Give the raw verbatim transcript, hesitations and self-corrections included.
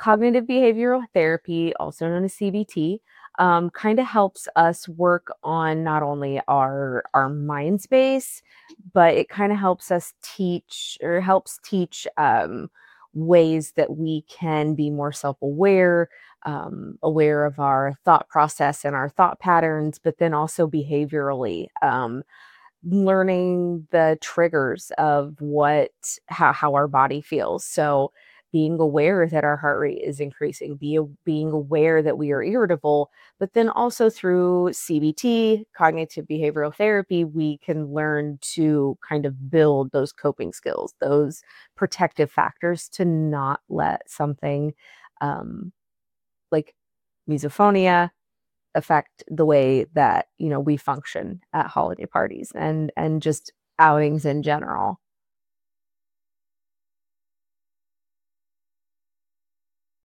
Cognitive behavioral therapy, also known as C B T, um, kind of helps us work on not only our our mind space, but it kind of helps us teach or helps teach um, ways that we can be more self-aware, um, aware of our thought process and our thought patterns, but then also behaviorally. Um, learning the triggers of what how, how our body feels. So being aware that our heart rate is increasing, be being aware that we are irritable, but then also through C B T, cognitive behavioral therapy, we can learn to kind of build those coping skills, those protective factors to not let something um, like misophonia affect the way that, you know, we function at holiday parties and and just outings in general.